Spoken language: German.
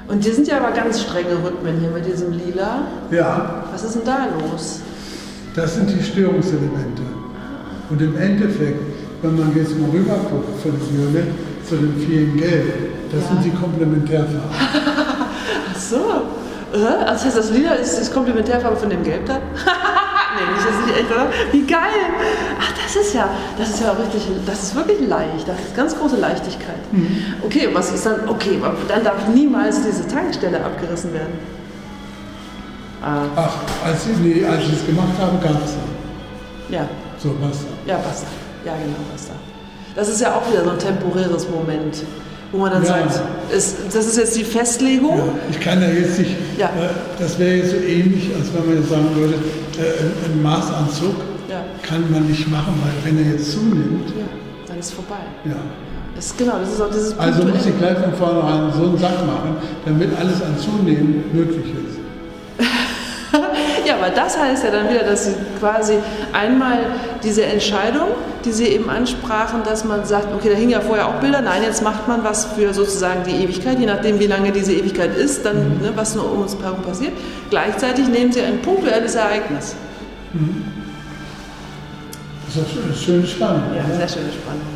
Und die sind ja aber ganz strenge Rhythmen hier mit diesem Lila. Ja. Was ist denn da los? Das sind die Störungselemente. Und im Endeffekt, wenn man jetzt mal rüber guckt von dem Violett zu dem vielen Gelb, das sind die Komplementärfarben. Ach so. Also das heißt, das Lila ist die Komplementärfarbe von dem Gelb da? Nee, das ist nicht echt, oder? Wie geil! Ach, das ist ja richtig, das ist wirklich leicht, das ist ganz große Leichtigkeit. Okay, was ist dann, dann darf niemals diese Tankstelle abgerissen werden. Ach, als ich es gemacht habe, gab es Ja. So, basta. Ja, basta. Ja, genau, basta. Das ist ja auch wieder so ein temporäres Moment, wo man dann sagt, das ist jetzt die Festlegung. Ja, ich kann ja jetzt nicht, das wäre jetzt so ähnlich, als wenn man jetzt sagen würde, ein Maßanzug kann man nicht machen, weil wenn er jetzt zunimmt, dann ist es vorbei. Ja. Das ist auch dieses Also muss ich gleich von vornherein so einen Sack machen, damit alles an Zunehmen möglich ist. Ja, aber das heißt ja dann wieder, dass Sie quasi einmal diese Entscheidung, die Sie eben ansprachen, dass man sagt, okay, da hingen ja vorher auch Bilder, nein, jetzt macht man was für sozusagen die Ewigkeit, je nachdem, wie lange diese Ewigkeit ist, dann was nur um uns herum passiert. Gleichzeitig nehmen Sie ein punktuelles Ereignis. Das ist eine schöne Spannung. Ja, sehr schöne Spannung.